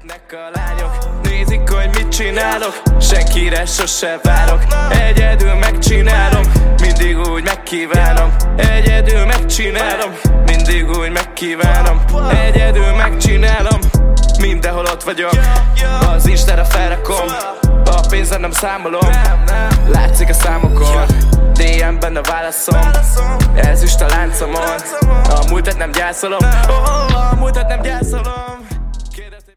Jönnek a lányok, nézik, hogy mit csinálok. Senkire sose várok, egyedül megcsinálom. Mindig úgy megkívánom, egyedül megcsinálom. Mindig úgy megkívánom, egyedül megcsinálom. Mindenhol ott vagyok, az Instára felrakom. A pénzem nem számolom, látszik a számokon. DM-ben a válaszom, ezüst a láncomon. A múltat nem gyászolom, a múltat nem gyászolom.